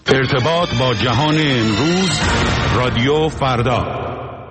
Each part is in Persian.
ارتباط با جهان امروز، رادیو فردا.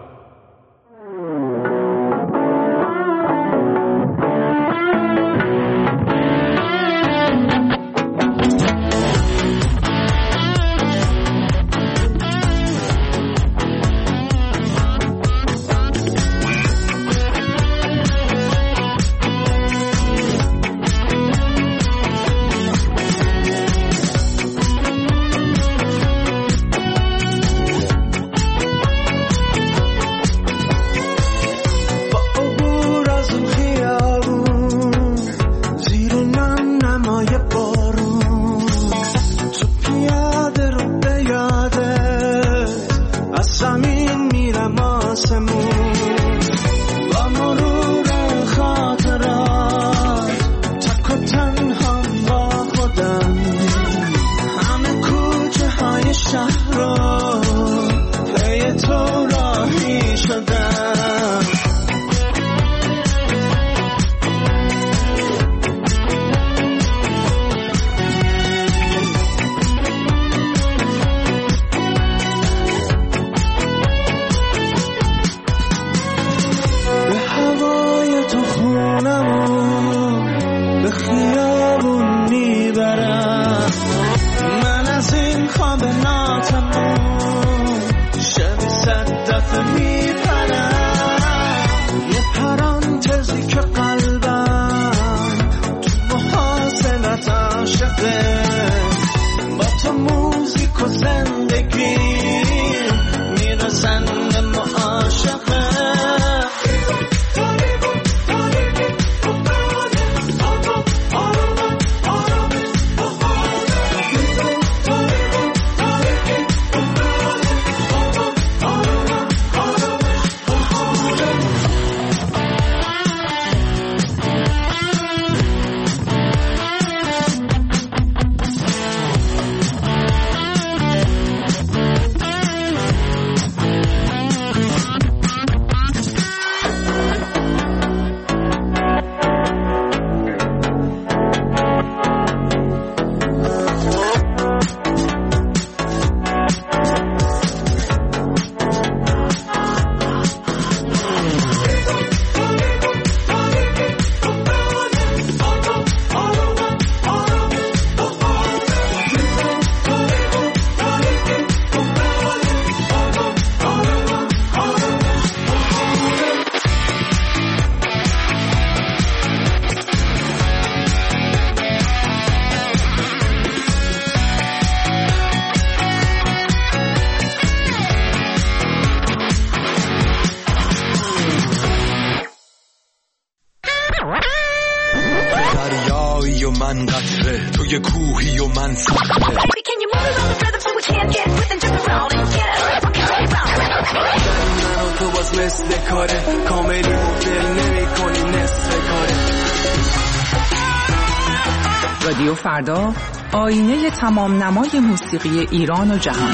رادیو فردا، آینه تمام نمای موسیقی ایران و جهان.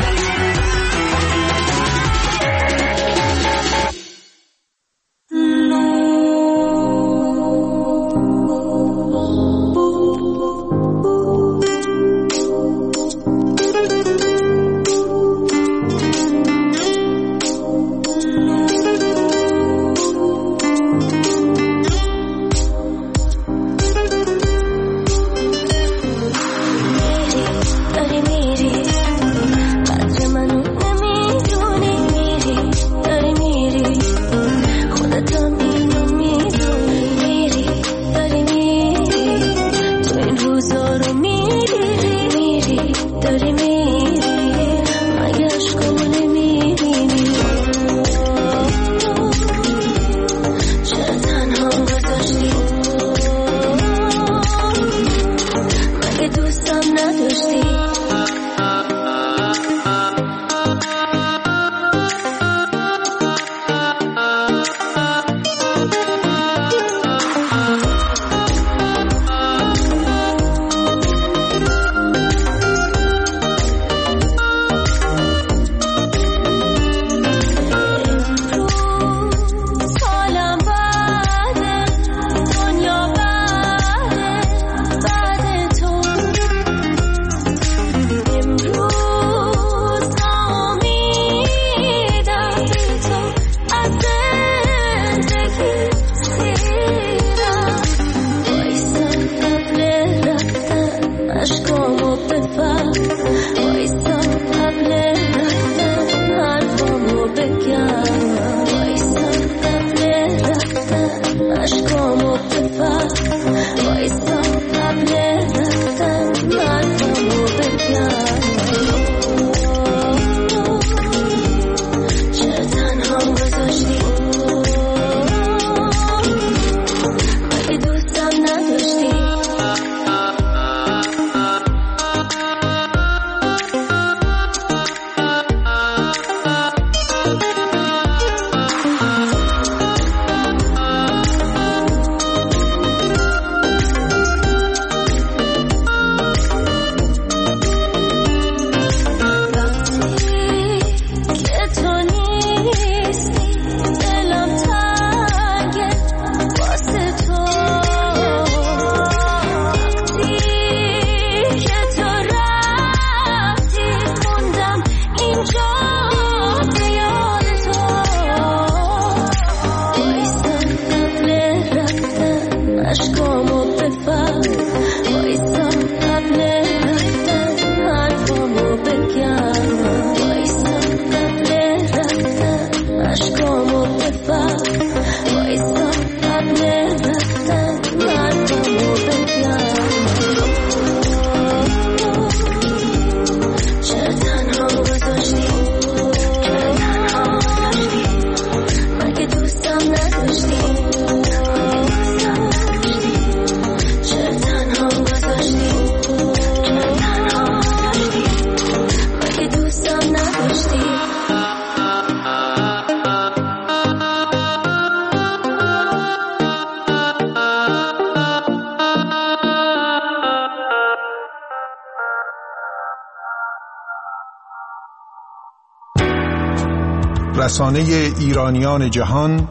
رسانه ایرانیان جهان،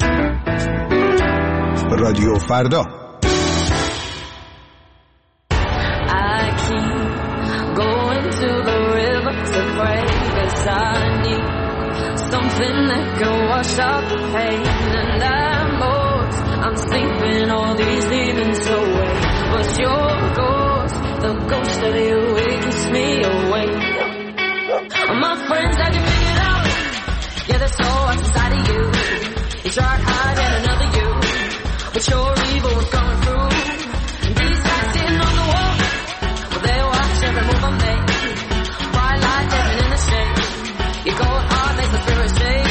رادیو فردا. I'm sleeping, all these demons away. But your ghost, the ghost of you, it keeps me awake. My friends had you figured out. Yeah, there's so much inside of you. You tried hiding another you, but your evil was coming through. And these guys sitting on the wall, well, they watch every move I make. Bright light dancing in the shade. Your cold heart makes the spirit shake.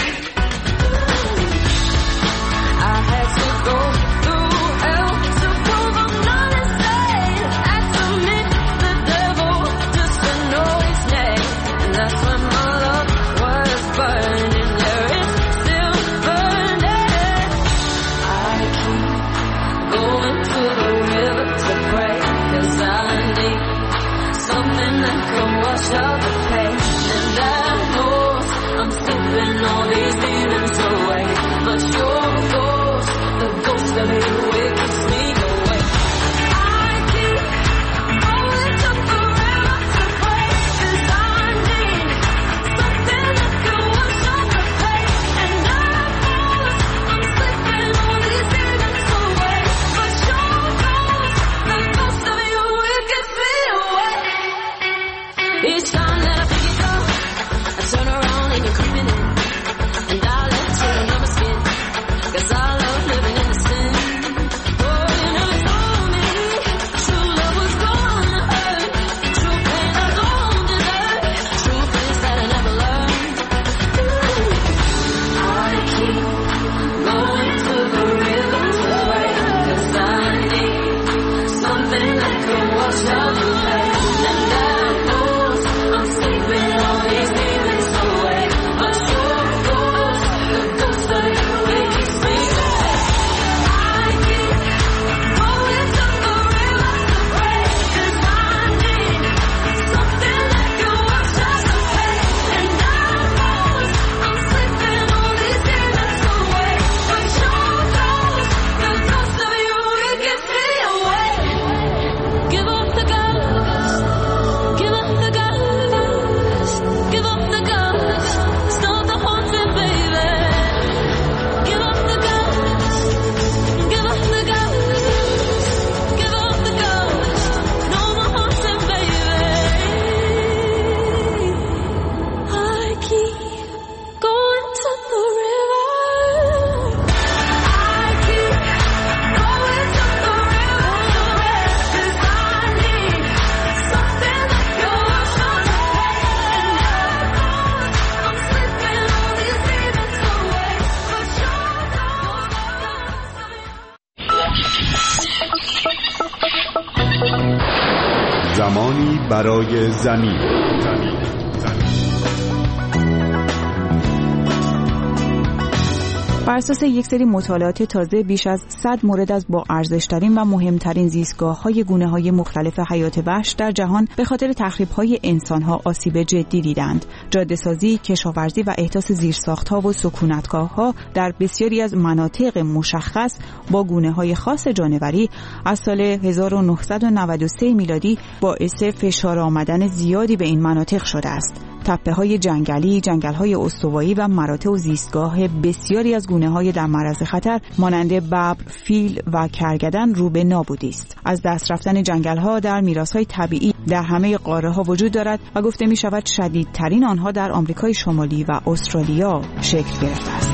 I had to go through hell to prove I'm not insane. I submit the devil just to know his name. And that's when my love was burning. There it's still burning. I keep going to the river to pray, 'cause I need something that can wash out the pain. And I know I'm slipping all these demons away, but your ghost, the ghost of you, it keeps me away. I keep going to the river to pray, 'cause I need something that can wash out the pain. And I know I'm slipping all these demons away, but your ghost, the ghost of you, it keeps me away. Each time that I pick it up, I turn around and you're creeping in, and I let you know my skin, 'cause I love living in the sin. Oh, you never told me true love was gonna hurt, true pain I don't deserve, true things that I never learned. I keep going to the river to pray, 'cause I need something that can wash out the pain. And I know I'm sleeping all these demons away, but your ghost, the ghost of you, it keeps me away. I keep going to the river to pray, 'cause I need something that can wash out the pain. And I know I'm sleeping all these demons away, but your ghost, the ghost of you, it keeps me away. Give up the ghost, give up the ghost, give up the ghost, stop the haunting, baby. Give up the ghost, give up the ghost, give up the ghost, no more haunting, baby. I keep going to the river. I keep going to the river to pray, 'cause I need something that can wash out the pain. And I know I'm slipping all these demons away, but your ghost. زمانی برای زمین. بر اساس یک سری مطالعات تازه بیش از 100 مورد از با ارزش‌ترین و مهمترین زیستگاه‌های گونه‌های مختلف حیات وحش در جهان به خاطر تخریب‌های انسان‌ها آسیب جدی دیدند. جاده‌سازی، کشاورزی و احداث زیرساخت‌ها و سکونتگاه‌ها در بسیاری از مناطق مشخص با گونه‌های خاص جانوری از سال 1993 میلادی باعث فشار آمدن زیادی به این مناطق شده است. تپه‌های جنگلی، جنگل‌های استوایی و مراتع و زیستگاه بسیاری از گونه‌های در معرض خطر مانند ببر، فیل و کرگدن رو به نابودی است. از دست رفتن جنگل‌ها در میراث‌های طبیعی در همه قاره‌ها وجود دارد و گفته می‌شود شدیدترین آنها در آمریکای شمالی و استرالیا شکل گرفته است.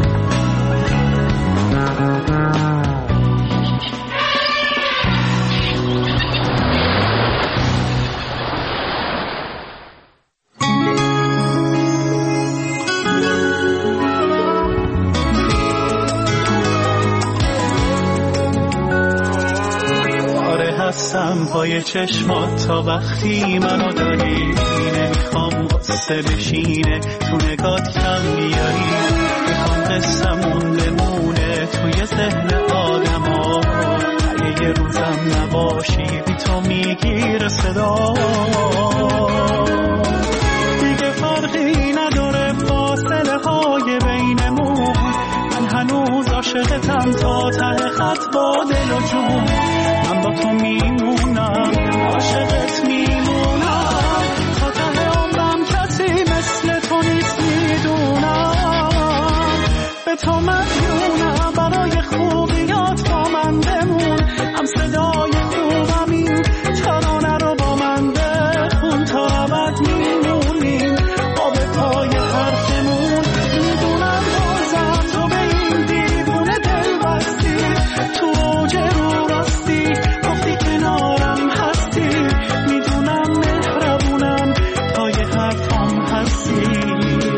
هستم پای چشمات تا وقتی منو داری، نمیخوام قصه بشینه تو نگات کم بیاری، میخوام قصه‌مون بمونه توی ذهن آدم ها، اگه یه روزم نباشی بی تو میگیره صدا، دیگه فرقی نداره فاصله های عاشقتم تا ته خط با دل و جون. من با تو میمونم عاشقت میمونم تا ته عمرم، کسی مثل تو نیست میدونم. به تو مدیونم برای خوبیات با من بمون، هم صدای خوبم این ترانه رو با من بخون تا ابد میمونیم آب پای حرفمون. میدونم بازم تو به این دیوونه دل بستی، تو اوج رو راستی گفتی کنارم هستی. میدونم مهربونم پای حرفم هستی.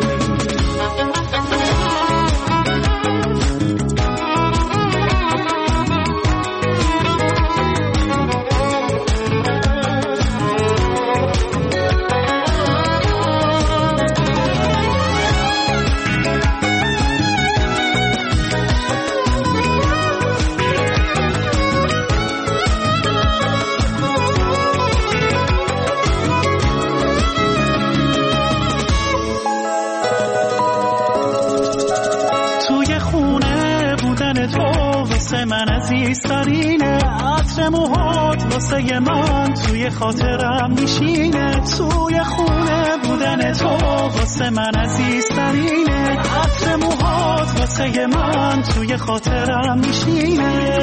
من عزیزترینه، عطر موهات واسه من توی خاطرم میشینه. توی خونه بودن تو واسه من عزیزترینه، عطر موهات واسه من توی خاطرم میشینه.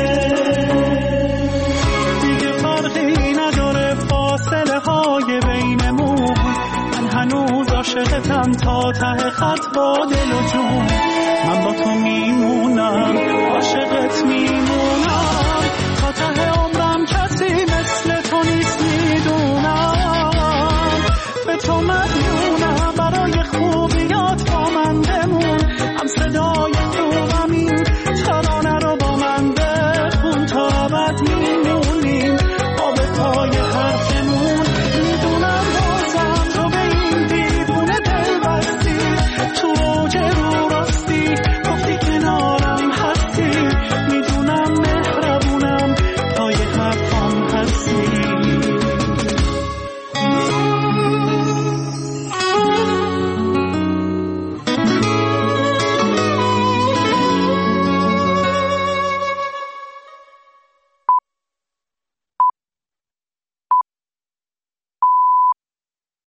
دیگه فرقی نداره فاصله های بینمون، من هنوز عاشقتم تا ته خط با دل و جون. من با تو